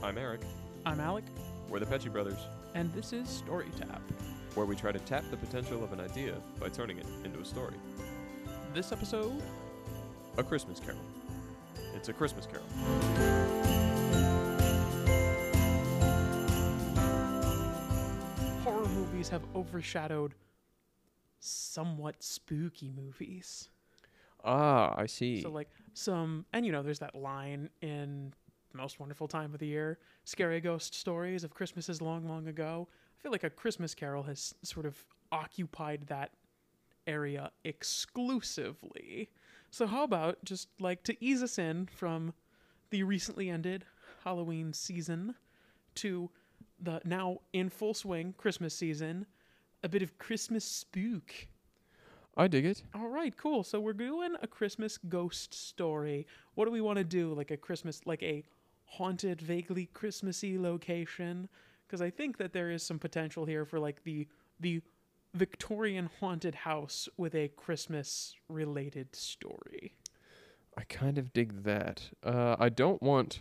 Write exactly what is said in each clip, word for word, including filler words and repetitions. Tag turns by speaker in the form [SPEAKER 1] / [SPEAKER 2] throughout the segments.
[SPEAKER 1] I'm Eric.
[SPEAKER 2] I'm Alec,
[SPEAKER 1] We're the Pecci Brothers,
[SPEAKER 2] and this is Story Tap.
[SPEAKER 1] where we try to tap the potential of an idea by turning it into a story.
[SPEAKER 2] This episode,
[SPEAKER 1] A Christmas Carol. It's a Christmas Carol.
[SPEAKER 2] horror movies have overshadowed somewhat spooky movies.
[SPEAKER 1] Ah, I see.
[SPEAKER 2] So, like, some, and you know, there's that line in Most Wonderful Time of the Year, scary ghost stories of Christmases long, long ago. I feel like A Christmas Carol has sort of occupied that area exclusively. So how about just like to ease us in from the recently ended Halloween season to the now in full swing Christmas season, a bit of Christmas spook.
[SPEAKER 1] I dig it.
[SPEAKER 2] All right, cool. So we're doing a Christmas ghost story. What do we want to do? Like a Christmas, like a haunted, vaguely Christmassy location? Because I think that there is some potential here for like the the Victorian haunted house with a Christmas related story.
[SPEAKER 1] I kind of dig that. Uh, I don't want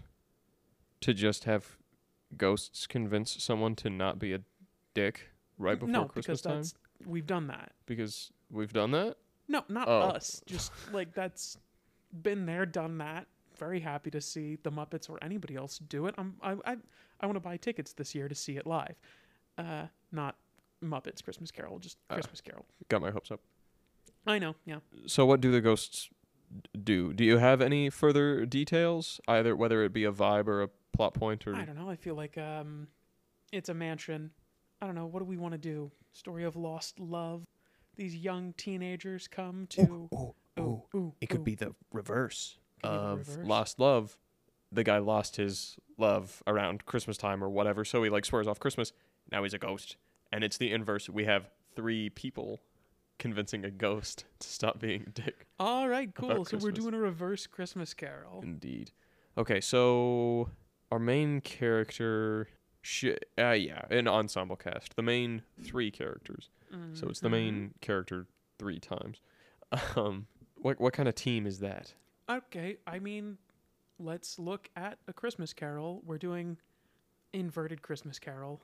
[SPEAKER 1] to just have ghosts convince someone to not be a dick right before
[SPEAKER 2] no,
[SPEAKER 1] Christmas
[SPEAKER 2] because
[SPEAKER 1] time.
[SPEAKER 2] that's we've done that.
[SPEAKER 1] Because we've done that?
[SPEAKER 2] No, not
[SPEAKER 1] Oh.
[SPEAKER 2] us. Just like that's been there, done that. Very happy to see the Muppets or anybody else do it. I'm I I, I want to buy tickets this year to see it live. Uh, not Muppets Christmas Carol, just
[SPEAKER 1] Uh.
[SPEAKER 2] Christmas Carol.
[SPEAKER 1] Got my hopes up.
[SPEAKER 2] I know, yeah.
[SPEAKER 1] So what do the ghosts d- do? Do you have any further details? Either whether it be a vibe or a plot point or
[SPEAKER 2] I don't know. I feel like um, it's a mansion. I don't know. What do we want to do? Story of lost love. These young teenagers come to.
[SPEAKER 3] Oh,
[SPEAKER 2] Ooh,
[SPEAKER 3] oh,
[SPEAKER 2] ooh,
[SPEAKER 3] it could
[SPEAKER 2] ooh.
[SPEAKER 3] be the reverse.
[SPEAKER 2] Could be the
[SPEAKER 1] of
[SPEAKER 2] reverse.
[SPEAKER 1] lost love. The guy lost his love around Christmas time or whatever, so he like swears off Christmas. Now he's a ghost. And it's the inverse. We have three people convincing a ghost to stop being a dick.
[SPEAKER 2] All right,
[SPEAKER 1] about
[SPEAKER 2] cool. So we're
[SPEAKER 1] Christmas.
[SPEAKER 2] doing a reverse Christmas Carol.
[SPEAKER 1] Indeed. Okay, so our main character, sh- uh, yeah, an ensemble cast. The main three characters. So it's the main character three times. Um, what what kind of team is that?
[SPEAKER 2] Okay, I mean, let's look at a Christmas Carol. We're doing inverted Christmas Carol,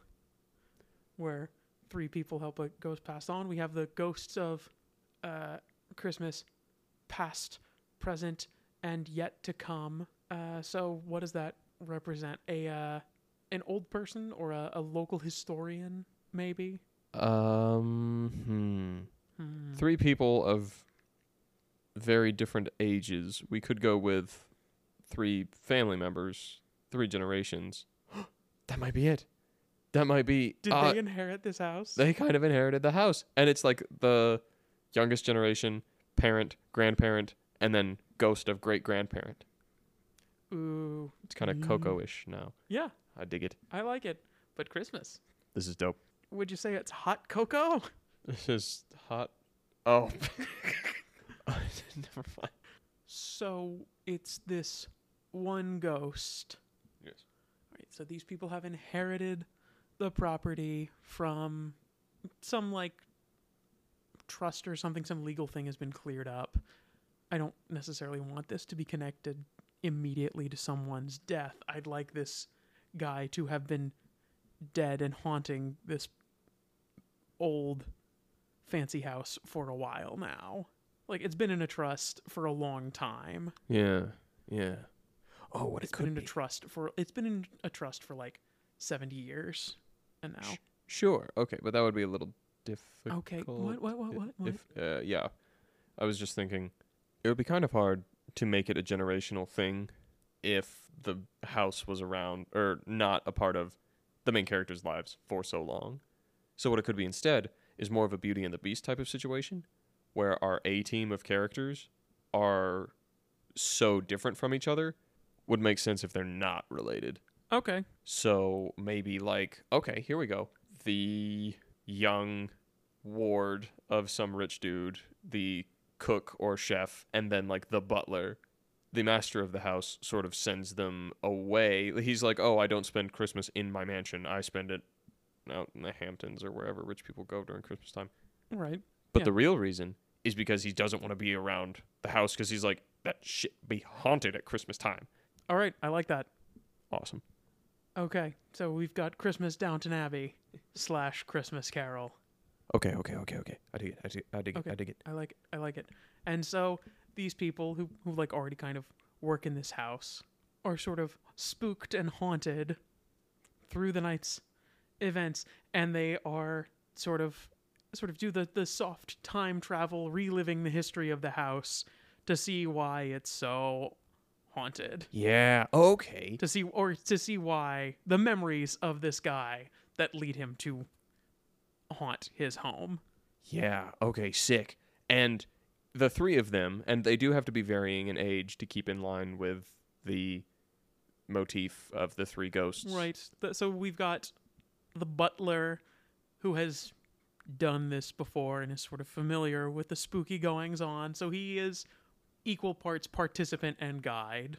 [SPEAKER 2] where three people help a ghost pass on. We have the ghosts of uh, Christmas past, present, and yet to come. Uh, so what does that represent? A uh, an old person or a, a local historian, maybe?
[SPEAKER 1] Um, hmm.
[SPEAKER 2] Hmm.
[SPEAKER 1] Three people of very different ages. We could go with three family members, three generations. That might be it. That might be.
[SPEAKER 2] Did
[SPEAKER 1] uh,
[SPEAKER 2] they inherit this house?
[SPEAKER 1] they kind of inherited the house, and it's like the youngest generation, parent, grandparent, and then ghost of great grandparent.
[SPEAKER 2] Ooh.
[SPEAKER 1] It's kind of
[SPEAKER 2] Mm.
[SPEAKER 1] Coco-ish now.
[SPEAKER 2] Yeah,
[SPEAKER 1] I dig it.
[SPEAKER 2] I like it. But Christmas.
[SPEAKER 1] This is dope.
[SPEAKER 2] Would you say it's hot cocoa?
[SPEAKER 1] This is hot. Oh, never mind.
[SPEAKER 2] So it's this one ghost.
[SPEAKER 1] Yes.
[SPEAKER 2] Right. So these people have inherited the property from some like trust or something. Some legal thing has been cleared up. I don't necessarily want this to be connected immediately to someone's death. I'd like this guy to have been dead and haunting this old fancy house for a while now. Like, it's been in a trust for a long time.
[SPEAKER 1] Yeah, yeah.
[SPEAKER 3] Oh, what
[SPEAKER 2] It's
[SPEAKER 3] it
[SPEAKER 2] been
[SPEAKER 3] could
[SPEAKER 2] in
[SPEAKER 3] be.
[SPEAKER 2] a trust for it's been in a trust for like seventy years, and now.
[SPEAKER 1] Sh- Sure. Okay, but that would be a little difficult.
[SPEAKER 2] Okay. What? What? What?
[SPEAKER 1] i-
[SPEAKER 2] What? What?
[SPEAKER 1] If uh, yeah, I was just thinking, it would be kind of hard to make it a generational thing if the house was around or not a part of the main characters' lives for so long. So what it could be instead is more of a Beauty and the Beast type of situation, where our A team of characters are so different from each other. Would make sense if they're not related.
[SPEAKER 2] Okay.
[SPEAKER 1] So maybe like, okay, here we go. The young ward of some rich dude, the cook or chef, and then like the butler, the master of the house sort of sends them away. He's like, oh, I don't spend Christmas in my mansion. I spend it out in the Hamptons or wherever rich people go during Christmas time.
[SPEAKER 2] Right.
[SPEAKER 1] But
[SPEAKER 2] Yeah.
[SPEAKER 1] the real reason is because he doesn't want to be around the house because he's like, that shit be haunted at Christmas time.
[SPEAKER 2] All right. I like that.
[SPEAKER 1] Awesome.
[SPEAKER 2] Okay, so we've got Christmas Downton Abbey slash Christmas Carol.
[SPEAKER 1] Okay, okay, okay, okay. I dig it. I dig it. I dig it.
[SPEAKER 2] Okay.
[SPEAKER 1] I dig it.
[SPEAKER 2] I like it. I like it. And so these people who who like already kind of work in this house are sort of spooked and haunted through the night's events, and they are sort of sort of do the the soft time travel, reliving the history of the house to see why it's so haunted.
[SPEAKER 1] Yeah. Okay.
[SPEAKER 2] To see or to see why the memories of this guy that lead him to haunt his home.
[SPEAKER 1] Yeah. Okay. Sick. And the three of them, and they do have to be varying in age to keep in line with the motif of the three ghosts.
[SPEAKER 2] Right. Th- So we've got the butler who has done this before and is sort of familiar with the spooky goings on. So he is equal parts participant and guide.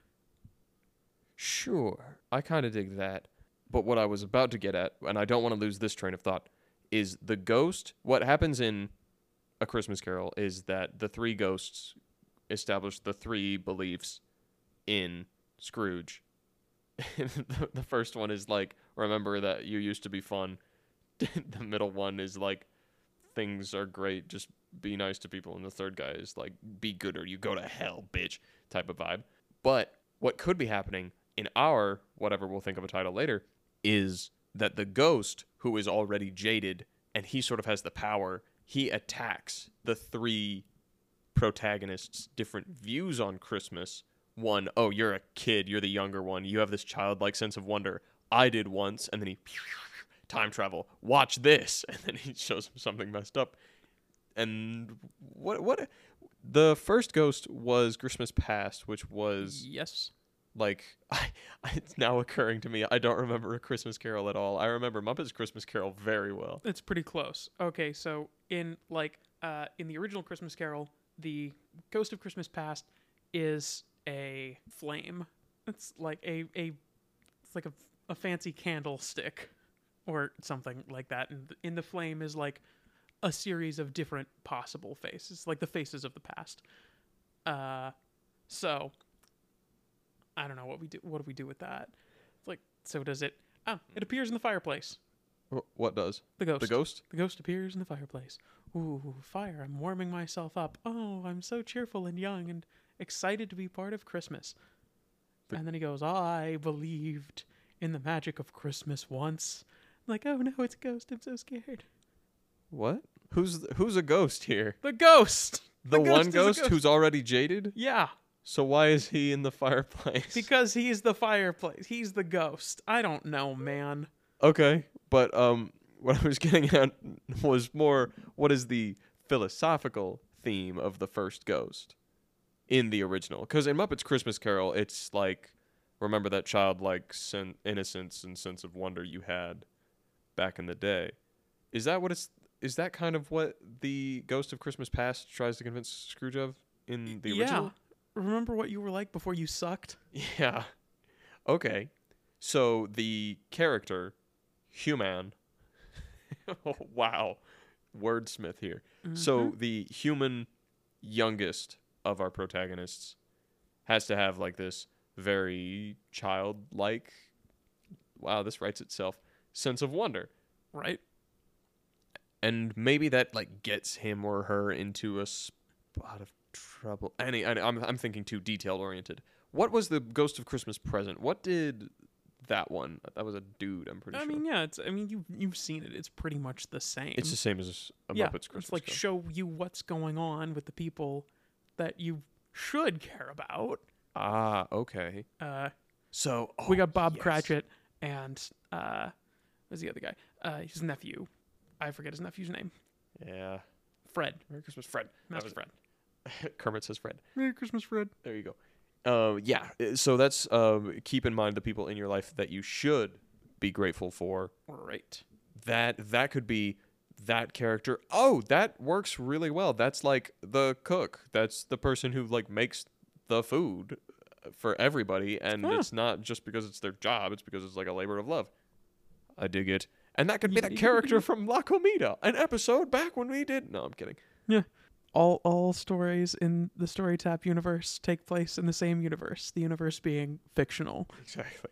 [SPEAKER 1] Sure. I kind of dig that. But what I was about to get at, and I don't want to lose this train of thought, is the ghost. What happens in A Christmas Carol is that the three ghosts establish the three beliefs in Scrooge. the, the first one is like, remember that you used to be fun. The middle one is like, things are great, just be nice to people. And the third guy is like, be good or you go to hell, bitch, type of vibe. But what could be happening in our, whatever we'll think of a title later, is that the ghost, who is already jaded, and he sort of has the power, he attacks the three protagonists' different views on Christmas. One, oh, you're a kid, you're the younger one, you have this childlike sense of wonder. I did once, and then he, time travel, watch this, and then he shows him something messed up. And what, what, the first ghost was Christmas Past, which was...
[SPEAKER 2] Yes.
[SPEAKER 1] Like, I, it's now occurring to me, I don't remember A Christmas Carol at all. I remember Muppets Christmas Carol very well.
[SPEAKER 2] It's pretty close. Okay, so in like uh in the original Christmas Carol, the Ghost of Christmas Past is a flame. It's like a a it's like a, a fancy candlestick or something like that. And in the flame is like a series of different possible faces, like the faces of the past. Uh so I don't know what we do. What do we do with that? Like, so does it? Oh, it appears in the fireplace.
[SPEAKER 1] Wh- What does?
[SPEAKER 2] The ghost.
[SPEAKER 1] The ghost?
[SPEAKER 2] The ghost appears in the fireplace. Ooh, fire! I'm warming myself up. Oh, I'm so cheerful and young and excited to be part of Christmas.
[SPEAKER 1] The-
[SPEAKER 2] and then he goes, "I believed in the magic of Christmas once." I'm like, oh no, it's a ghost. I'm so scared.
[SPEAKER 1] What? Who's who's a ghost here?
[SPEAKER 2] The ghost.
[SPEAKER 1] The,
[SPEAKER 2] The ghost
[SPEAKER 1] one
[SPEAKER 2] is a
[SPEAKER 1] ghost,
[SPEAKER 2] ghost.
[SPEAKER 1] who's already jaded?
[SPEAKER 2] Yeah,
[SPEAKER 1] So why is he in the fireplace?
[SPEAKER 2] because he's the fireplace. He's the ghost. I don't know, man.
[SPEAKER 1] Okay, but um, what I was getting at was more, what is the philosophical theme of the first ghost in the original? Because in Muppets Christmas Carol, it's like, remember that childlike sen- innocence and sense of wonder you had back in the day. Is that what it's? Is that kind of what the Ghost of Christmas Past tries to convince Scrooge of in the original?
[SPEAKER 2] Yeah. Remember what you were like before you sucked?
[SPEAKER 1] Yeah. Okay. So the character, human. Oh, wow. Wordsmith here. So the human youngest of our protagonists has to have like this very childlike, wow, this writes itself, sense of wonder.
[SPEAKER 2] Right?
[SPEAKER 1] And maybe that like gets him or her into a spot of trouble. Any, I, I'm I'm thinking too detail oriented. What was the Ghost of Christmas Present? What did that one? That was a dude. I'm pretty
[SPEAKER 2] I
[SPEAKER 1] sure.
[SPEAKER 2] mean, yeah, it's. I mean, you you've seen it. It's pretty much the same.
[SPEAKER 1] It's the same as a
[SPEAKER 2] yeah,
[SPEAKER 1] Muppets Christmas
[SPEAKER 2] it's like
[SPEAKER 1] Carol.
[SPEAKER 2] show you what's going on with the people that you should care about.
[SPEAKER 1] Ah, okay.
[SPEAKER 2] Uh,
[SPEAKER 1] So
[SPEAKER 2] we
[SPEAKER 1] oh,
[SPEAKER 2] got Bob
[SPEAKER 1] yes.
[SPEAKER 2] Cratchit and uh, what's the other guy? Uh, his nephew. I forget his nephew's name.
[SPEAKER 1] Yeah.
[SPEAKER 2] Fred.
[SPEAKER 1] Merry Christmas, Fred. That
[SPEAKER 2] Master
[SPEAKER 1] was-
[SPEAKER 2] Fred.
[SPEAKER 1] Kermit says Fred.
[SPEAKER 2] Merry Christmas, Fred.
[SPEAKER 1] There you go. Uh, yeah. uh, So that's um, keep in mind the people in your life that you should be grateful for.
[SPEAKER 2] Right.
[SPEAKER 1] That that could be that character. Oh, that works really well. That's like the cook. That's the person who like makes the food for everybody, and
[SPEAKER 2] Huh.
[SPEAKER 1] it's not just because it's their job. It's because it's like a labor of love. I dig it. And that could be that
[SPEAKER 2] Yeah.
[SPEAKER 1] character from La Comida, an episode back when we did. No, I'm kidding.
[SPEAKER 2] All all stories in the Story Tap universe take place in the same universe. The universe being fictional.
[SPEAKER 1] Exactly.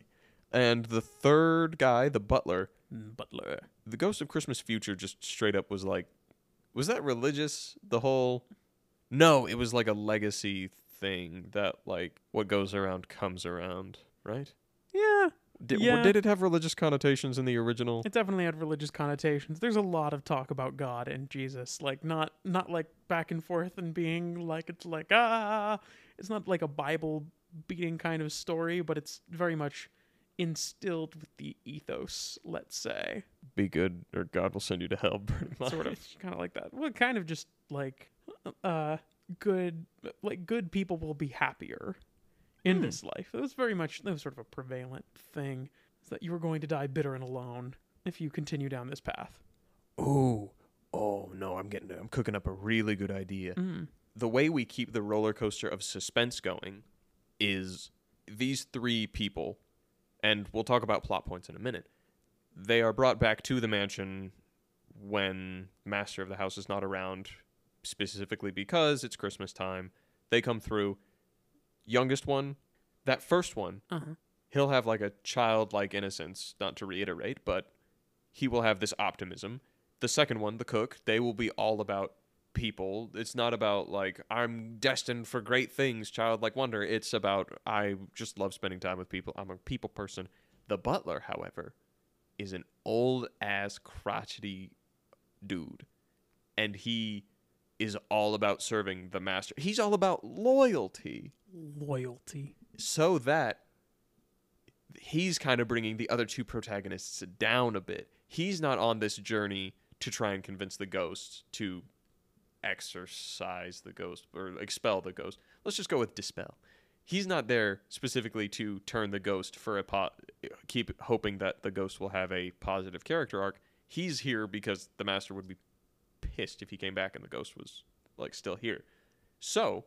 [SPEAKER 1] And the third guy, the butler,
[SPEAKER 2] Butler.
[SPEAKER 1] the Ghost of Christmas Future just straight up was like, was that religious? The whole, no, it was like a legacy thing that like what goes around comes around, right?
[SPEAKER 2] Yeah.
[SPEAKER 1] Did,
[SPEAKER 2] Yeah.
[SPEAKER 1] did it have religious connotations in the original?
[SPEAKER 2] It definitely had religious connotations. There's a lot of talk about God and Jesus, like not not like back and forth and being like it's like ah, it's not like a Bible beating kind of story, but it's very much instilled with the ethos, let's say.
[SPEAKER 1] Be good or God will send you to hell, pretty much.
[SPEAKER 2] Sort of kind of like that. Well, kind of just like uh good like good people will be happier in
[SPEAKER 1] Hmm.
[SPEAKER 2] this life. It was very much that was sort of a prevalent thing, is that you were going to die bitter and alone if you continue down this path.
[SPEAKER 1] Ooh. Oh no, I'm getting I'm cooking up a really good idea.
[SPEAKER 2] Mm.
[SPEAKER 1] The way we keep the roller coaster of suspense going is these three people, and we'll talk about plot points in a minute. They are brought back to the mansion when master of the house is not around, specifically because it's Christmas time. They come through. Youngest one, that first one,
[SPEAKER 2] Uh-huh.
[SPEAKER 1] he'll have like a childlike innocence, not to reiterate, but he will have this optimism. The second one, the cook, they will be all about people. It's not about like I'm destined for great things, childlike wonder. It's about I just love spending time with people. I'm a people person. The butler, however, is an old ass crotchety dude, and he is all about serving the master. He's all about loyalty,
[SPEAKER 2] Loyalty.
[SPEAKER 1] so that he's kind of bringing the other two protagonists down a bit. He's not on this journey to try and convince the ghost to exorcise the ghost or expel the ghost. Let's just go with dispel. He's not there specifically to turn the ghost for a po- keep hoping that the ghost will have a positive character arc. He's here because the master would be pissed if he came back and the ghost was like still here. So,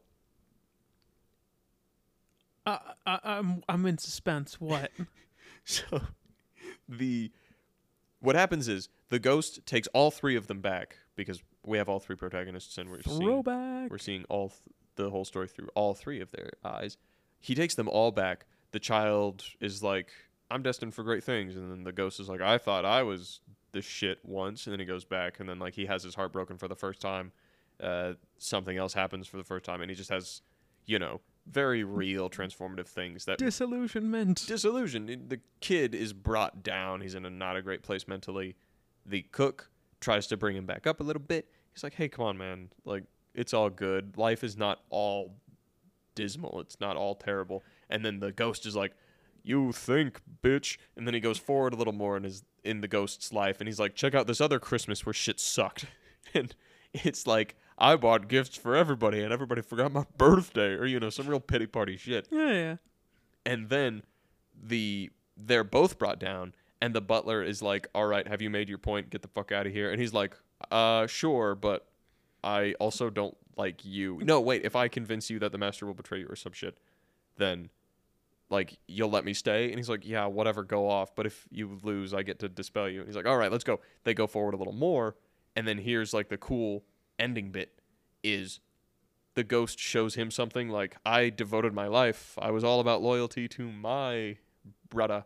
[SPEAKER 2] Uh, I, I'm I'm in suspense. What?
[SPEAKER 1] so the what happens is the ghost takes all three of them back because we have all three protagonists and we're seeing
[SPEAKER 2] Throwback.
[SPEAKER 1] we're seeing all th- the whole story through all three of their eyes. He takes them all back. The child is like, I'm destined for great things, and then the ghost is like, I thought I was the shit once, and then he goes back, and then like he has his heart broken for the first time. Uh, something else happens for the first time, and he just has, you know, very real transformative things that
[SPEAKER 2] Disillusionment.
[SPEAKER 1] disillusioned. The kid is brought down. He's in a not a great place mentally. The cook tries to bring him back up a little bit. He's like, hey, come on, man. Like, it's all good. Life is not all dismal. It's not all terrible. And then the ghost is like, you think, bitch. And then he goes forward a little more in his in the ghost's life, and he's like, check out this other Christmas where shit sucked. And it's like, I bought gifts for everybody, and everybody forgot my birthday, or, you know, some real pity party shit.
[SPEAKER 2] Yeah, yeah.
[SPEAKER 1] And then the they're both brought down, and the butler is like, all right, have you made your point? Get the fuck out of here. And he's like, uh, sure, but I also don't like you. No, wait, if I convince you that the master will betray you or some shit, then, like, you'll let me stay? And he's like, yeah, whatever, go off. But if you lose, I get to dispel you. And he's like, all right, let's go. They go forward a little more, and then here's, like, the cool ending bit is the ghost shows him something like, I devoted my life. I was all about loyalty to my brother.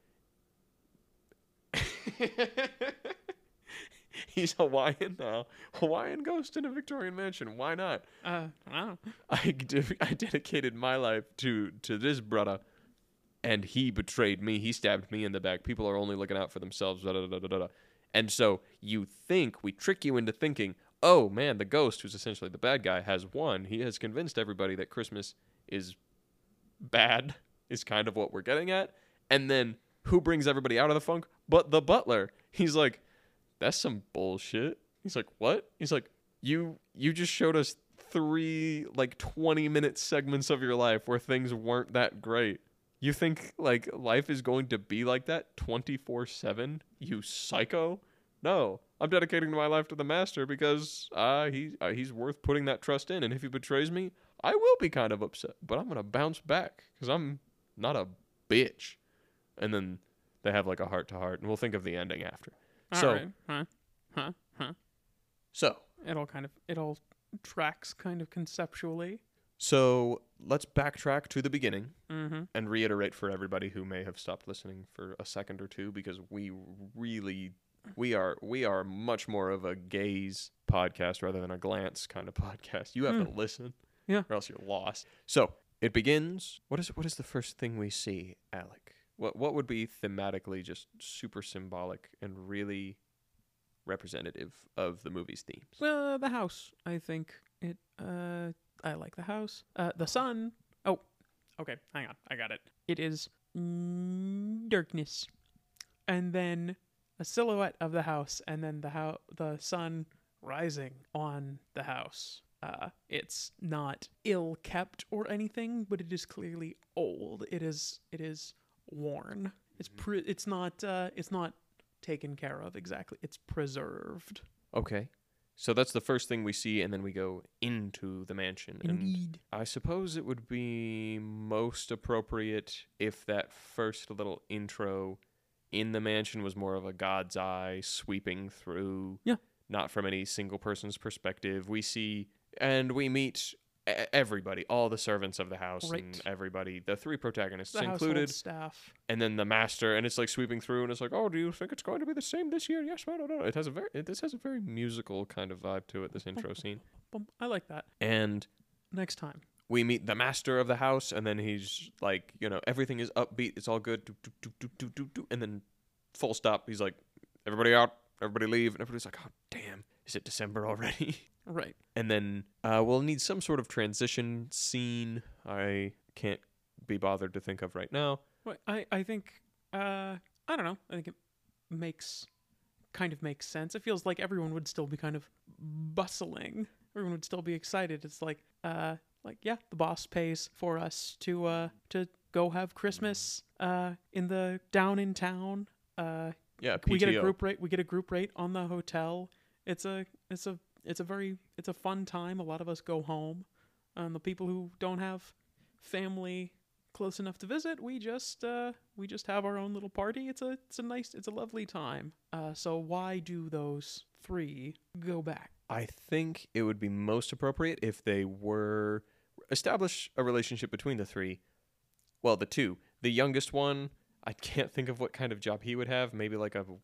[SPEAKER 1] He's Hawaiian now. Hawaiian ghost in a Victorian mansion. Why not?
[SPEAKER 2] Uh, wow.
[SPEAKER 1] I, de- I dedicated my life to, to this brother, and he betrayed me. He stabbed me in the back. People are only looking out for themselves. Da, da, da, da, da, da. And so you think, we trick you into thinking, oh man, the ghost, who's essentially the bad guy, has won. He has convinced everybody that Christmas is bad, is kind of what we're getting at. And then who brings everybody out of the funk? But the butler. He's like, that's some bullshit. He's like, what? He's like, you you just showed us three like twenty minute segments of your life where things weren't that great. You think like life is going to be like that twenty-four seven? You psycho? No, I'm dedicating my life to the master because uh, he uh, he's worth putting that trust in. And if he betrays me, I will be kind of upset, but I'm gonna bounce back because I'm not a bitch. And then they have like a heart to heart, and we'll think of the ending after.
[SPEAKER 2] All
[SPEAKER 1] so,
[SPEAKER 2] right. Huh? Huh? Huh?
[SPEAKER 1] so
[SPEAKER 2] It all kind of it all tracks kind of conceptually.
[SPEAKER 1] So let's backtrack to the beginning
[SPEAKER 2] Mm-hmm.
[SPEAKER 1] and reiterate for everybody who may have stopped listening for a second or two, because we really we are we are much more of a gaze podcast rather than a glance kind of podcast. You have
[SPEAKER 2] Mm.
[SPEAKER 1] to listen,
[SPEAKER 2] Yeah.
[SPEAKER 1] or else you're lost. So it begins. What is what is the first thing we see, Alec? What what would be thematically just super symbolic and really representative of the movie's themes?
[SPEAKER 2] Uh, the house. I think it. Uh, I like the house. Uh, the sun. Oh, okay. Hang on. I got it. It is mm, darkness, and then a silhouette of the house, and then the how the sun rising on the house. Uh, it's not ill kept or anything, but it is clearly old. It is. It is worn. It's pre- It's not. Uh, it's not taken care of exactly. It's preserved.
[SPEAKER 1] Okay. So that's the first thing we see, and then we go into the mansion. And
[SPEAKER 2] Indeed.
[SPEAKER 1] I suppose it would be most appropriate if that first little intro in the mansion was more of a God's eye sweeping through.
[SPEAKER 2] Yeah.
[SPEAKER 1] Not from any single person's perspective. We see and we meet e- everybody, all the servants of the house and
[SPEAKER 2] Right.
[SPEAKER 1] everybody, the three protagonists
[SPEAKER 2] The household
[SPEAKER 1] included,
[SPEAKER 2] staff.
[SPEAKER 1] and then the master, and it's like sweeping through, and it's like, oh, do you think it's going to be the same this year? Yes, I don't know. It has a very, it, this has a very musical kind of vibe to it, this intro scene.
[SPEAKER 2] Bum, I like that.
[SPEAKER 1] And
[SPEAKER 2] Next time.
[SPEAKER 1] we meet the master of the house, and then he's like, you know, everything is upbeat, it's all good, do, do, do, do, do, do, do, and then full stop, he's like, everybody out, everybody leave, and everybody's like, oh, damn, is it December already?
[SPEAKER 2] Right.
[SPEAKER 1] And then uh, we'll need some sort of transition scene. I can't be bothered to think of right now.
[SPEAKER 2] Well, I, I think, uh, I don't know. I think it makes, kind of makes sense. It feels like everyone would still be kind of bustling. Everyone would still be excited. It's like, uh, like, yeah, the boss pays for us to, uh, to go have Christmas, uh, in the, down in town. Uh,
[SPEAKER 1] Yeah,
[SPEAKER 2] we get a
[SPEAKER 1] P T O.
[SPEAKER 2] group rate. We get a group rate on the hotel. It's a, it's a, it's a very, it's a fun time. A lot of us go home. Um, the people who don't have family close enough to visit, we just, uh, we just have our own little party. It's a, it's a nice, it's a lovely time. Uh, so why do those three go back?
[SPEAKER 1] I think it would be most appropriate if they were establish a relationship between the three. Well, the two. The youngest one, I can't think of what kind of job he would have. Maybe like a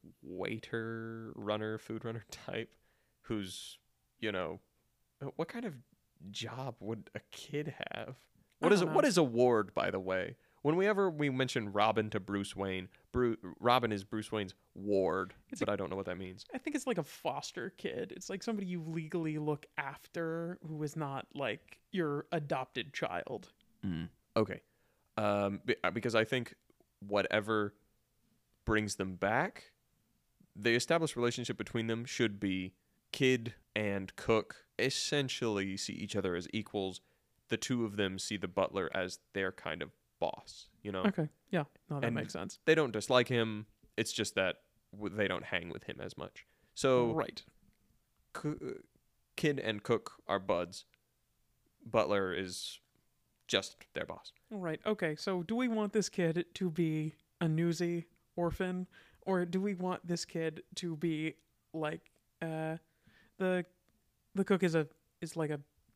[SPEAKER 1] waiter, runner, food runner type, who's, you know, what kind of job would a kid have? What
[SPEAKER 2] I
[SPEAKER 1] is it?
[SPEAKER 2] don't
[SPEAKER 1] What
[SPEAKER 2] know.
[SPEAKER 1] is a ward, by the way? When we ever we mention Robin to Bruce Wayne, Bru- Robin is Bruce Wayne's ward,
[SPEAKER 2] It's
[SPEAKER 1] but I don't know what that means.
[SPEAKER 2] I think it's like a foster kid. It's like somebody you legally look after who is not like your adopted child.
[SPEAKER 1] Okay. Um, be- uh, because I think whatever brings them back, the established relationship between them should be kid and cook essentially see each other as equals. The two of them see the butler as their kind of boss, you know?
[SPEAKER 2] Okay. Yeah. No, that
[SPEAKER 1] And-
[SPEAKER 2] makes sense.
[SPEAKER 1] They don't dislike him. It's just that w- they don't hang with him as much. So
[SPEAKER 2] Right.
[SPEAKER 1] c- kid and cook are buds. Butler is just their boss.
[SPEAKER 2] Right. Okay. So, do we want this kid to be a newsy orphan, or do we want this kid to be like uh, the the cook is a is like a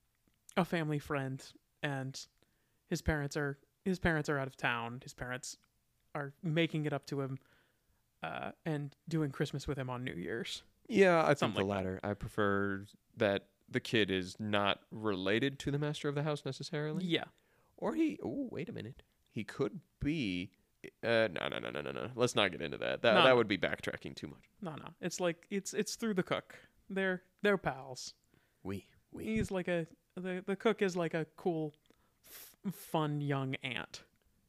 [SPEAKER 2] a family friend, and his parents are his parents are out of town. His parents are making it up to him, uh, and doing Christmas with him on New Year's.
[SPEAKER 1] Yeah, I think
[SPEAKER 2] Something
[SPEAKER 1] the
[SPEAKER 2] like that.
[SPEAKER 1] latter. I prefer that the kid is not related to the master of the house necessarily.
[SPEAKER 2] Yeah.
[SPEAKER 1] Or he. Oh, wait a minute. He could be. Uh, no, no, no, no, no, no. Let's not get into that. That
[SPEAKER 2] No,
[SPEAKER 1] that
[SPEAKER 2] no.
[SPEAKER 1] would be backtracking too much.
[SPEAKER 2] No, no. It's like it's it's through the cook. They're they're pals.
[SPEAKER 1] We, we.
[SPEAKER 2] He's like a the the cook is like a cool, f- fun young aunt.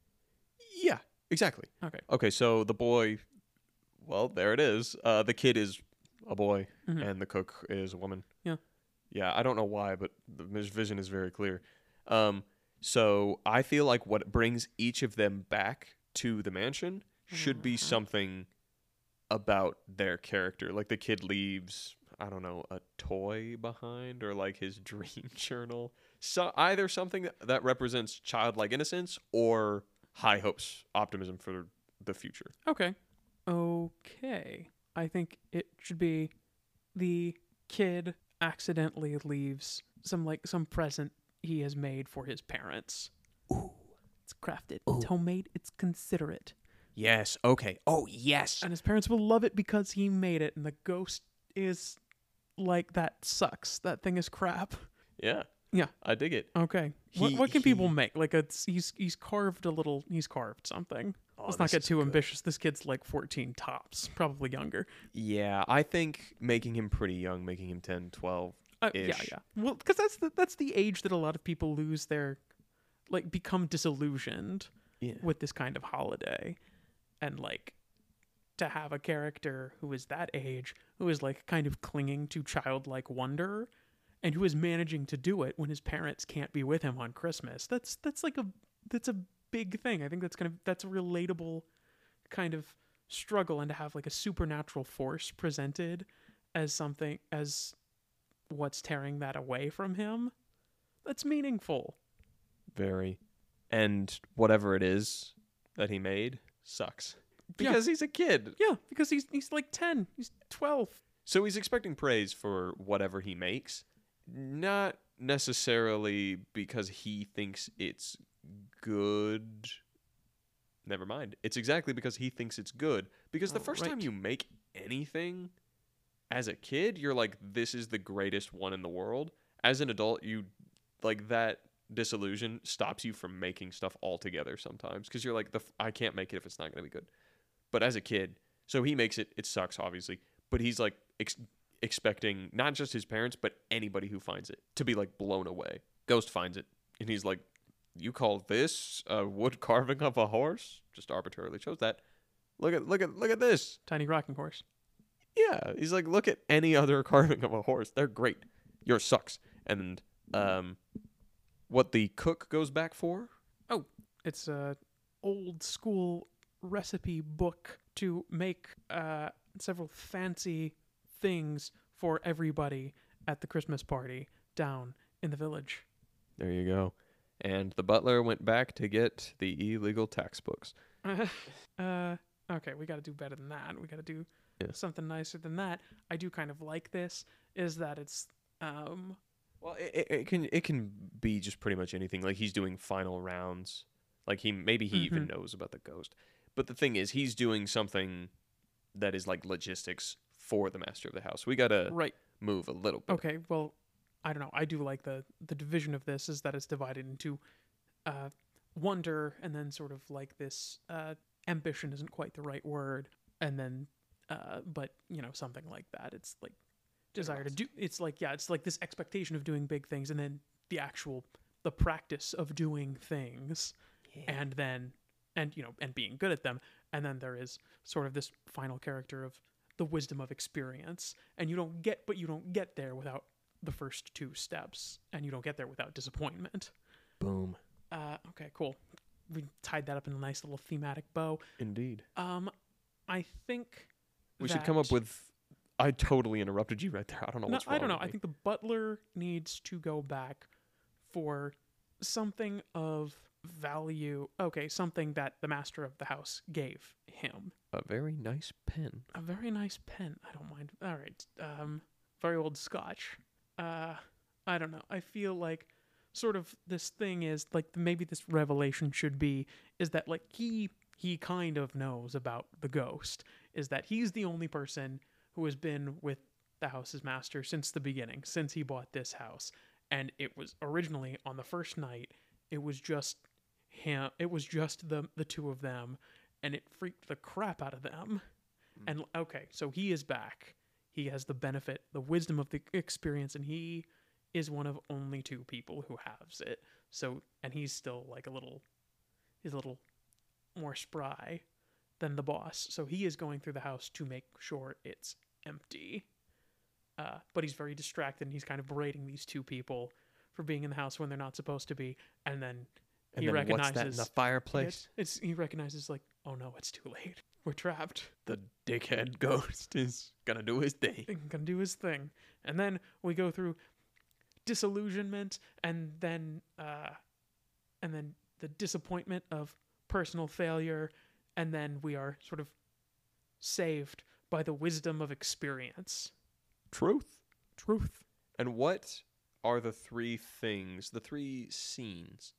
[SPEAKER 1] Yeah, exactly.
[SPEAKER 2] Okay.
[SPEAKER 1] Okay, so the boy. Well, there it is. Uh, the kid is a boy,
[SPEAKER 2] Mhm.
[SPEAKER 1] and the cook is a woman.
[SPEAKER 2] Yeah.
[SPEAKER 1] Yeah, I don't know why, but the vis- vision is very clear. Um, so I feel like what brings each of them back to the mansion should be
[SPEAKER 2] Mhm.
[SPEAKER 1] something about their character. Like the kid leaves, I don't know, a toy behind, or like his dream journal. So either something that, that represents childlike innocence or high hopes, optimism for the future.
[SPEAKER 2] Okay. Okay. I think it should be the kid accidentally leaves some like some present he has made for his parents.
[SPEAKER 3] Ooh.
[SPEAKER 2] It's crafted.
[SPEAKER 3] Ooh.
[SPEAKER 2] It's homemade. It's considerate.
[SPEAKER 3] Yes. Okay. Oh, yes.
[SPEAKER 2] And his parents will love it because he made it. And the ghost is like, that sucks. That thing is crap.
[SPEAKER 1] Yeah.
[SPEAKER 2] Yeah.
[SPEAKER 1] I dig it.
[SPEAKER 2] Okay. what,
[SPEAKER 1] He-
[SPEAKER 2] what can people
[SPEAKER 1] he-
[SPEAKER 2] make? Like, a, he's he's carved a little. He's carved something.
[SPEAKER 1] Oh,
[SPEAKER 2] Let's not
[SPEAKER 1] this
[SPEAKER 2] get
[SPEAKER 1] is
[SPEAKER 2] too
[SPEAKER 1] good.
[SPEAKER 2] ambitious. This kid's like fourteen tops, probably younger.
[SPEAKER 1] Yeah, I think making him pretty young, making him ten, twelve.
[SPEAKER 2] Uh, yeah,
[SPEAKER 1] Ish.
[SPEAKER 2] yeah. Well, because that's the that's the age that a lot of people lose their, like, become disillusioned
[SPEAKER 1] Yeah.
[SPEAKER 2] with this kind of holiday, and like, to have a character who is that age, who is like kind of clinging to childlike wonder, and who is managing to do it when his parents can't be with him on Christmas. That's that's like a that's a big thing. I think that's kind of that's a relatable kind of struggle, and to have like a supernatural force presented as something as what's tearing that away from him, that's meaningful.
[SPEAKER 1] Very. And whatever it is that he made sucks.
[SPEAKER 2] Yeah.
[SPEAKER 1] Because he's a kid.
[SPEAKER 2] Yeah, because he's he's like ten, he's twelve.
[SPEAKER 1] So he's expecting praise for whatever he makes, not necessarily because he thinks it's good. Never mind. It's exactly because he thinks it's good. Because the
[SPEAKER 2] Oh,
[SPEAKER 1] first time
[SPEAKER 2] right.
[SPEAKER 1] you make anything as a kid, you're like, this is the greatest one in the world. As an adult, you like that disillusion stops you from making stuff altogether sometimes because you're like, the f- I can't make it if it's not going to be good. But as a kid, so he makes it, it sucks, obviously. But he's like ex- expecting not just his parents, but anybody who finds it to be like blown away. Ghost finds it, and he's like, you call this a wood carving of a horse? Just arbitrarily chose that. Look at look at look at this.
[SPEAKER 2] Tiny rocking horse.
[SPEAKER 1] Yeah, he's like, look at any other carving of a horse. They're great. Yours sucks. And um, what the cook goes back for?
[SPEAKER 2] It's a old school recipe book to make uh, several fancy things for everybody at the Christmas party down in the village.
[SPEAKER 1] There you go. And the butler went back to get the illegal tax books.
[SPEAKER 2] uh, okay, we got to do better than that. We got to do
[SPEAKER 1] Yeah.
[SPEAKER 2] something nicer than that. I do kind of like this. Is that it's um
[SPEAKER 1] Well, it, it, it can it can be just pretty much anything. Like he's doing final rounds. Like he maybe he even knows about the ghost. But the thing is, he's doing something that is like logistics for the master of the house. We gotta
[SPEAKER 2] right.
[SPEAKER 1] move a little bit.
[SPEAKER 2] Okay, well, I don't know. I do like the the division of this is that it's divided into uh, wonder and then sort of like this uh, ambition isn't quite the right word, and then uh, but you know something like that. It's like desire to do. It's like yeah, it's like this expectation of doing big things, and then the actual the practice of doing things, and then and you know and being good at them, and then there is sort of this final character of the wisdom of experience, and you don't get but you don't get there without the first two steps, and you don't get there without disappointment.
[SPEAKER 3] Boom.
[SPEAKER 2] Uh, okay, cool. We tied that up in a nice little thematic bow.
[SPEAKER 1] Indeed.
[SPEAKER 2] Um, I think
[SPEAKER 1] We should come up
[SPEAKER 2] that-
[SPEAKER 1] with. I totally interrupted you right there. I don't know
[SPEAKER 2] No,
[SPEAKER 1] what's wrong.
[SPEAKER 2] I don't know.
[SPEAKER 1] with
[SPEAKER 2] I
[SPEAKER 1] me.
[SPEAKER 2] think the butler needs to go back for something of value. Okay, something that the master of the house gave him.
[SPEAKER 1] a very nice pen.
[SPEAKER 2] A very nice pen. I don't mind. All right. Um, very old Scotch. Uh, I don't know. I feel like sort of this thing is like maybe this revelation should be is that like he he kind of knows about the ghost. Is that he's the only person who has been with the house's master since the beginning, since he bought this house. And it was originally on the first night, it was just him. It was just the the two of them, and it freaked the crap out of them. And okay, so he is back. He has the benefit, the wisdom of the experience, and he is one of only two people who has it. So, and he's still like a little, he's a little more spry than the boss. So he is going through the house to make sure it's empty. Uh, but he's very distracted, and he's kind of berating these two people for being in the house when they're not supposed to be. And then
[SPEAKER 1] And
[SPEAKER 2] he
[SPEAKER 1] then
[SPEAKER 2] recognizes
[SPEAKER 1] what's that in the
[SPEAKER 2] It's,
[SPEAKER 1] fireplace?
[SPEAKER 2] it's he recognizes like, oh no, it's too late. We're trapped.
[SPEAKER 1] The dickhead ghost is gonna do his thing.
[SPEAKER 2] And can do his thing. And then we go through disillusionment, and then uh, and then the disappointment of personal failure, and then we are sort of saved by the wisdom of experience.
[SPEAKER 1] Truth.
[SPEAKER 2] Truth.
[SPEAKER 1] And what are the three things, the three scenes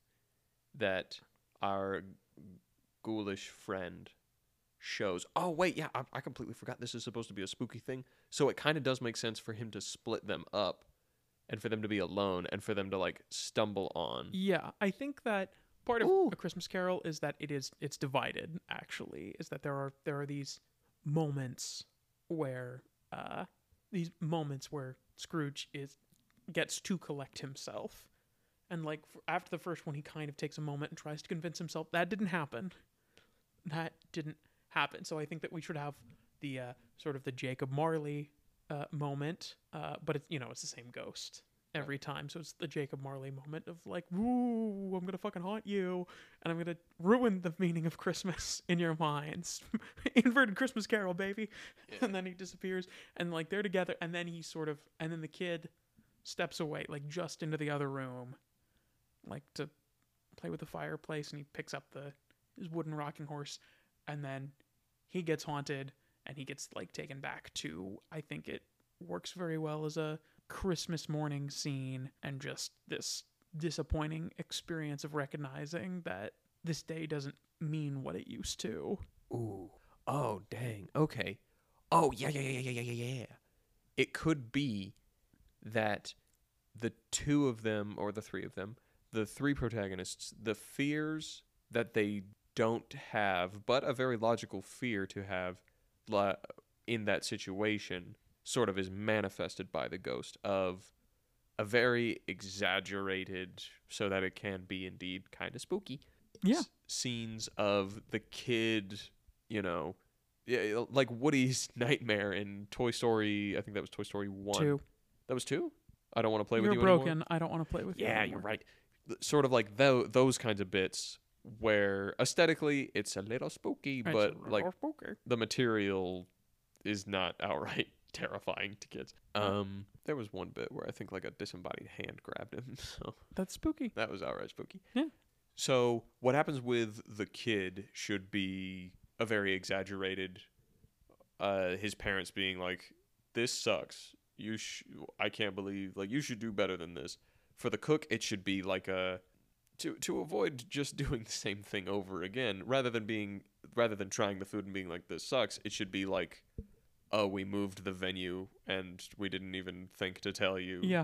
[SPEAKER 1] that our ghoulish friend shows. Oh, wait, yeah, I, I completely forgot this is supposed to be a spooky thing. So it kind of does make sense for him to split them up and for them to be alone and for them to, like, stumble on.
[SPEAKER 2] Yeah, I think that part of
[SPEAKER 1] Ooh.
[SPEAKER 2] A Christmas Carol is that it is it's divided. Actually, is that there are there are these moments where uh, these moments where Scrooge is gets to collect himself, and like f- after the first one, he kind of takes a moment and tries to convince himself that didn't happen. That didn't happen. So I think that we should have the uh, sort of the Jacob Marley uh, moment, uh, but it's you know it's the same ghost every time. So it's the Jacob Marley moment of like, "Woo, I'm gonna fucking haunt you, and I'm gonna ruin the meaning of Christmas in your minds." Inverted Christmas Carol, baby.
[SPEAKER 1] Yeah.
[SPEAKER 2] And then he disappears, and like they're together, and then he sort of, and then the kid steps away, like just into the other room, like to play with the fireplace, and he picks up the his wooden rocking horse, and then he gets haunted, and he gets like taken back to. I think it works very well as a Christmas morning scene, and just this disappointing experience of recognizing that this day doesn't mean what it used to.
[SPEAKER 1] Ooh. Oh, dang. Okay. Oh, yeah, yeah, yeah, yeah, yeah, yeah, yeah. It could be that the two of them, or the three of them, the three protagonists, the fears that they don't have, but a very logical fear to have la- in that situation, sort of is manifested by the ghost of a very exaggerated, so that it can be indeed kind of spooky,
[SPEAKER 2] Yeah.
[SPEAKER 1] s- scenes of the kid, you know, yeah, like Woody's nightmare in Toy Story. I think that was Toy Story one.
[SPEAKER 2] Two.
[SPEAKER 1] That was two? I don't want to play
[SPEAKER 2] You're
[SPEAKER 1] with you
[SPEAKER 2] broken.
[SPEAKER 1] anymore.
[SPEAKER 2] I don't want to play with you.
[SPEAKER 1] Yeah,
[SPEAKER 2] anymore.
[SPEAKER 1] you're right. Th- Sort of like tho- those kinds of bits where aesthetically it's a little spooky,
[SPEAKER 2] It's a
[SPEAKER 1] but
[SPEAKER 2] little
[SPEAKER 1] like
[SPEAKER 2] spooky.
[SPEAKER 1] the material is not outright terrifying to kids. Um, there was one bit where I think like a disembodied hand grabbed him, so
[SPEAKER 2] That's spooky.
[SPEAKER 1] that was outright spooky.
[SPEAKER 2] Yeah.
[SPEAKER 1] So what happens with the kid should be a very exaggerated. Uh, his parents being like, "This sucks. You sh- I can't believe like you should do better than this." For the cook, it should be like a to to avoid just doing the same thing over again, rather than being rather than trying the food and being like, "This sucks." It should be like, "Oh, we moved the venue and we didn't even think to tell you."
[SPEAKER 2] Yeah.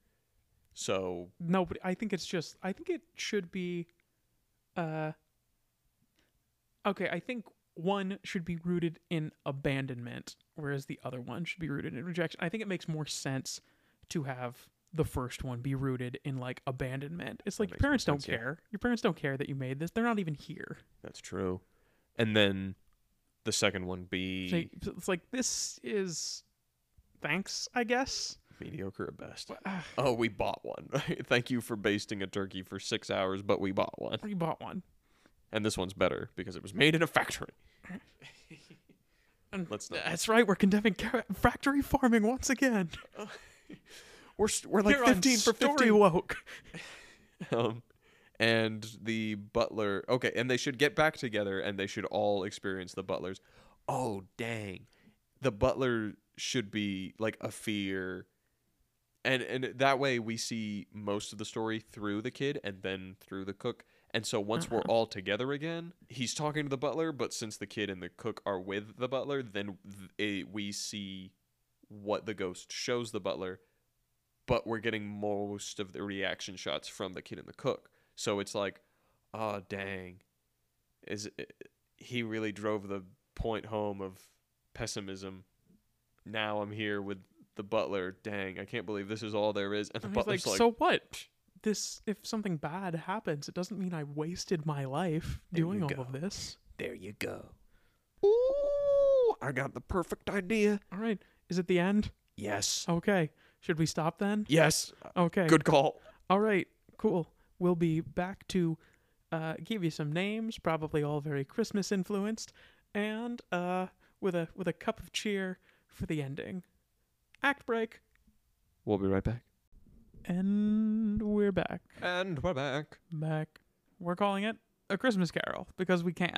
[SPEAKER 1] So
[SPEAKER 2] No, but I think it's just. I think it should be. Uh. Okay, I think one should be rooted in abandonment, whereas the other one should be rooted in rejection. I think it makes more sense to have the first one be rooted in like abandonment. It's like your
[SPEAKER 1] makes more
[SPEAKER 2] parents don't
[SPEAKER 1] sense, yeah.
[SPEAKER 2] care. Your parents don't care that you made this. They're not even here.
[SPEAKER 1] that's true. And then the second one be
[SPEAKER 2] So it's like this is. Thanks, I guess.
[SPEAKER 1] mediocre at best.
[SPEAKER 2] Ah,
[SPEAKER 1] Oh, we bought one. Thank you for basting a turkey for six hours, but we bought one.
[SPEAKER 2] we bought one.
[SPEAKER 1] And this one's better because it was made in a factory.
[SPEAKER 2] And
[SPEAKER 1] Let's not.
[SPEAKER 2] That's right. We're condemning ca- factory farming once again.
[SPEAKER 1] We're st- we're like
[SPEAKER 2] Here on
[SPEAKER 1] fifteen for
[SPEAKER 2] Story
[SPEAKER 1] fifteen.
[SPEAKER 2] Woke.
[SPEAKER 1] Um, and the butler. Okay, and they should get back together, and they should all experience the butlers. Oh dang, the butler should be like a fear, and and that way we see most of the story through the kid and then through the cook. And so once we're
[SPEAKER 2] Uh-huh.
[SPEAKER 1] all together again, he's talking to the butler, but since the kid and the cook are with the butler, then th- it, we see what the ghost shows the butler, but we're getting most of the reaction shots from the kid and the cook. So it's like, oh dang, is it, he really drove the point home of pessimism. Now I'm here with the butler. Dang, I can't believe this is all there is. And the
[SPEAKER 2] And he's
[SPEAKER 1] butler's
[SPEAKER 2] like,
[SPEAKER 1] like,
[SPEAKER 2] so what? This, if something bad happens, it doesn't mean I wasted my life
[SPEAKER 1] There
[SPEAKER 2] doing
[SPEAKER 1] you
[SPEAKER 2] all
[SPEAKER 1] go.
[SPEAKER 2] of this.
[SPEAKER 1] there you go. Ooh, I got the perfect idea.
[SPEAKER 2] All right. Is it the end?
[SPEAKER 1] Yes.
[SPEAKER 2] Okay. Should we stop then?
[SPEAKER 1] Yes.
[SPEAKER 2] Okay.
[SPEAKER 1] Good call.
[SPEAKER 2] All right. Cool. We'll be back to uh, give you some names, probably all very Christmas influenced, and uh, with a with a cup of cheer for the ending. Act break,
[SPEAKER 1] We'll be right back.
[SPEAKER 2] and we're back.
[SPEAKER 1] And we're back.
[SPEAKER 2] Back. We're calling it A Christmas Carol because we can.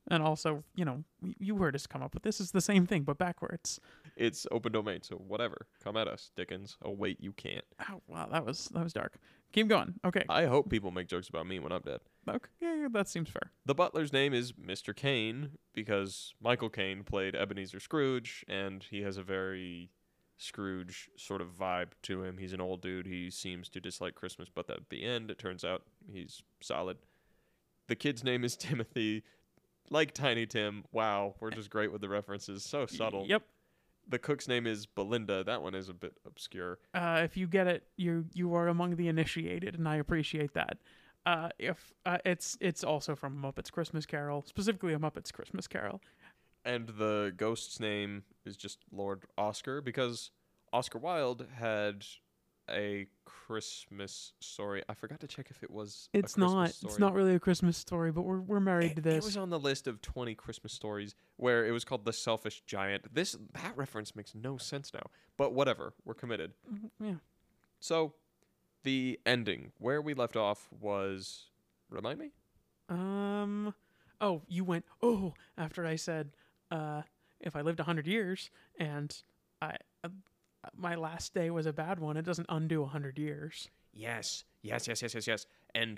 [SPEAKER 2] And also, you know, y- you heard us come up with this. Is the same thing, but backwards.
[SPEAKER 1] It's open domain, so whatever. Come at us, Dickens. Oh wait, you can't.
[SPEAKER 2] Oh, wow, that was that was dark. Keep going. Okay.
[SPEAKER 1] I hope people make jokes about me when I'm dead.
[SPEAKER 2] Okay. Yeah, yeah, that seems fair.
[SPEAKER 1] The butler's name is Mister Caine because Michael Caine played Ebenezer Scrooge, and he has a very Scrooge sort of vibe to him. He's an old dude. He seems to dislike Christmas, but at the end, it turns out he's solid. The kid's name is Timothy, like Tiny Tim. Wow, we're just great with the references. So subtle.
[SPEAKER 2] Yep.
[SPEAKER 1] The cook's name is Belinda. That one is a bit obscure.
[SPEAKER 2] Uh, if you get it, you you are among the initiated, and I appreciate that. Uh, if uh, it's it's also from Muppets Christmas Carol, specifically a Muppets Christmas Carol.
[SPEAKER 1] And the ghost's name is just Lord Oscar because Oscar Wilde had a Christmas story. I forgot to check if it was. a
[SPEAKER 2] It's
[SPEAKER 1] Christmas
[SPEAKER 2] not.
[SPEAKER 1] story.
[SPEAKER 2] It's not really a Christmas story, but we're we're married
[SPEAKER 1] It,
[SPEAKER 2] to this.
[SPEAKER 1] it was on the list of twenty Christmas stories where it was called The Selfish Giant. This that reference makes no sense now, but whatever. We're committed.
[SPEAKER 2] Mhm, yeah.
[SPEAKER 1] So, the ending where we left off was. Remind me.
[SPEAKER 2] Um. Oh, you went. Oh, after I said, uh, if I lived a hundred years and I, uh, my last day was a bad one, it doesn't undo a hundred years.
[SPEAKER 1] Yes, yes, yes, yes, yes, yes. And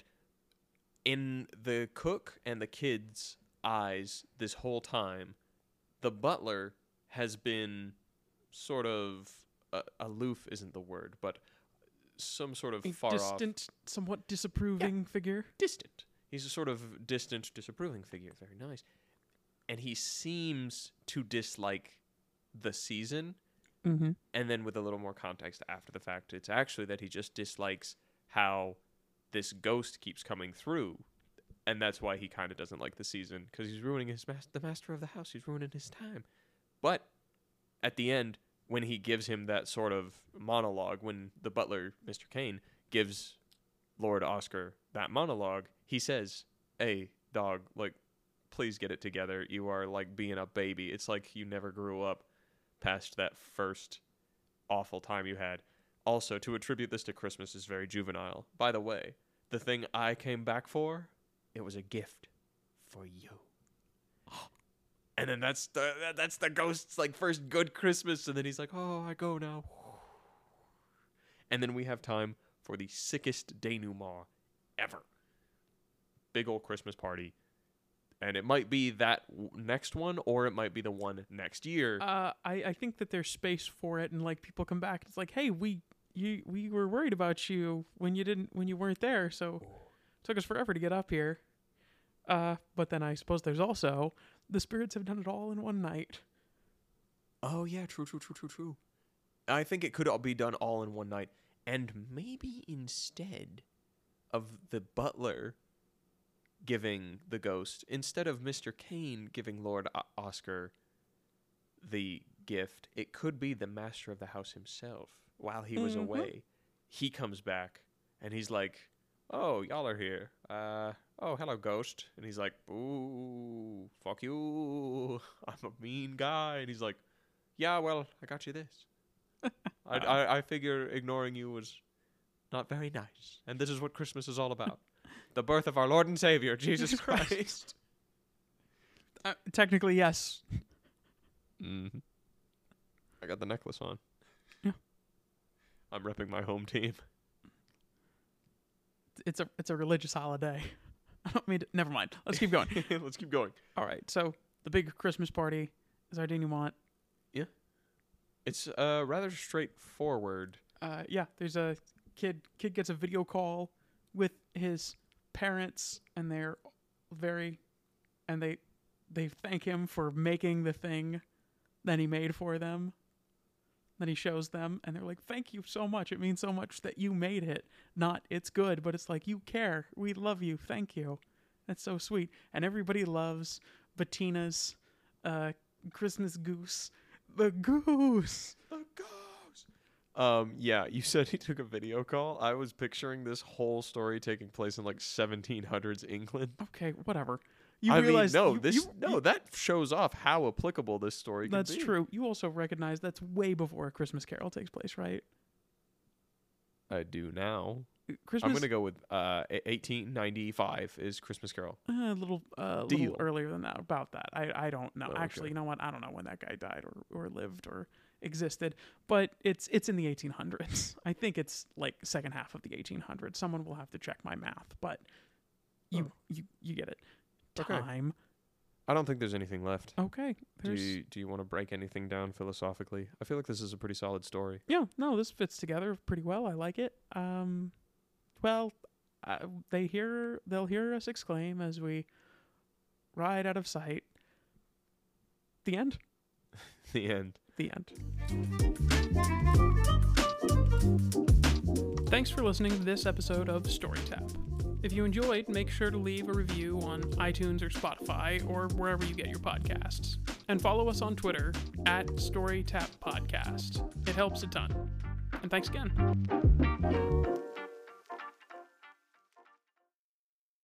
[SPEAKER 1] in the cook and the kids' eyes this whole time, the butler has been sort of uh, aloof isn't the word, but some sort of
[SPEAKER 2] A
[SPEAKER 1] far
[SPEAKER 2] distant, somewhat disapproving figure.
[SPEAKER 1] off, distant. He's a sort of distant, disapproving figure. Very nice. And he seems to dislike the season.
[SPEAKER 2] Mm-hmm.
[SPEAKER 1] And then with a little more context after the fact, it's actually that he just dislikes how this ghost keeps coming through. And that's why he kind of doesn't like the season, because he's ruining his mas- the master of the house. He's ruining his time. But at the end, when he gives him that sort of monologue, when the butler, Mister Caine, gives Lord Oscar that monologue, he says, "Hey, dog, like, please get it together. You are like being a baby. It's like you never grew up past that first awful time you had." Also, to attribute this to Christmas is very juvenile. By the way, the thing I came back for, it was a gift for you. And then that's the that's the ghost's like first good Christmas, and then he's like, "Oh, I go now." And then we have time for the sickest denouement ever. Big old Christmas party. And it might be that w- next one, or it might be the one next year.
[SPEAKER 2] Uh, I, I think that there's space for it, and like people come back. It's like, hey, we you we were worried about you when you didn't when you weren't there, so it took us forever to get up here. Uh, but then I suppose there's also the spirits have done it all in one night.
[SPEAKER 1] Oh, yeah, true, true, true, true, true. I think it could all be done all in one night. And maybe instead of the butler giving the ghost, instead of Mister Caine giving Lord o- Oscar the gift, it could be the master of the house himself. While he was
[SPEAKER 2] Mhm.
[SPEAKER 1] away, he comes back and he's like, "Oh, y'all are here. Uh, oh, hello, ghost." And he's like, "Ooh, fuck you. I'm a mean guy." And he's like, "Yeah, well, I got you this. I, I, I figure ignoring you was not very nice. And this is what Christmas is all about. The birth of our Lord and Savior, Jesus
[SPEAKER 2] Christ.
[SPEAKER 1] Christ."
[SPEAKER 2] Uh, technically, yes.
[SPEAKER 1] Mm-hmm. I got the necklace on.
[SPEAKER 2] Yeah.
[SPEAKER 1] I'm repping my home team.
[SPEAKER 2] It's a it's a religious holiday. I don't mean to, never mind. Let's keep going.
[SPEAKER 1] Let's keep going.
[SPEAKER 2] All right. So the big Christmas party is our denouement.
[SPEAKER 1] It's uh rather straightforward.
[SPEAKER 2] Uh, yeah, there's a kid. Kid gets a video call with his parents, and they're very, and they they thank him for making the thing that he made for them. Then he shows them, and they're like, "Thank you so much. It means so much that you made it. Not it's good, but it's like you care. We love you. Thank you. That's so sweet." And everybody loves Bettina's uh, Christmas goose. The goose.
[SPEAKER 1] The ghost. Um, yeah, you said he took a video call. I was picturing this whole story taking place in like seventeen hundreds England.
[SPEAKER 2] Okay, whatever. You
[SPEAKER 1] I
[SPEAKER 2] realize
[SPEAKER 1] mean, no,
[SPEAKER 2] you-
[SPEAKER 1] this
[SPEAKER 2] you-
[SPEAKER 1] no,
[SPEAKER 2] you-
[SPEAKER 1] that shows off how applicable this story can
[SPEAKER 2] That's
[SPEAKER 1] be.
[SPEAKER 2] true. You also recognize that's way before A Christmas Carol takes place, right?
[SPEAKER 1] I do now.
[SPEAKER 2] Christmas.
[SPEAKER 1] I'm gonna go with uh, eighteen ninety-five is Christmas Carol.
[SPEAKER 2] Uh, a little, uh, a
[SPEAKER 1] Deal.
[SPEAKER 2] little earlier than that. About that, I, I don't know.
[SPEAKER 1] Oh,
[SPEAKER 2] Actually,
[SPEAKER 1] okay.
[SPEAKER 2] you know what? I don't know when that guy died or, or lived or existed. But it's it's in the eighteen hundreds. I think it's like second half of the eighteen hundreds. Someone will have to check my math, but you
[SPEAKER 1] Oh.
[SPEAKER 2] you you get it.
[SPEAKER 1] Okay.
[SPEAKER 2] Time.
[SPEAKER 1] I don't think there's anything left.
[SPEAKER 2] Okay.
[SPEAKER 1] Do
[SPEAKER 2] There's
[SPEAKER 1] you, do you want to break anything down philosophically? I feel like this is a pretty solid story.
[SPEAKER 2] yeah. No, this fits together pretty well. I like it. Um, well, uh, they hear they'll hear us exclaim as we ride out of sight. The end.
[SPEAKER 1] The end.
[SPEAKER 2] The end. Thanks for listening to this episode of StoryTap. If you enjoyed, make sure to leave a review on iTunes or Spotify or wherever you get your podcasts. And follow us on Twitter at StoryTap Podcast. It helps a ton. And thanks again.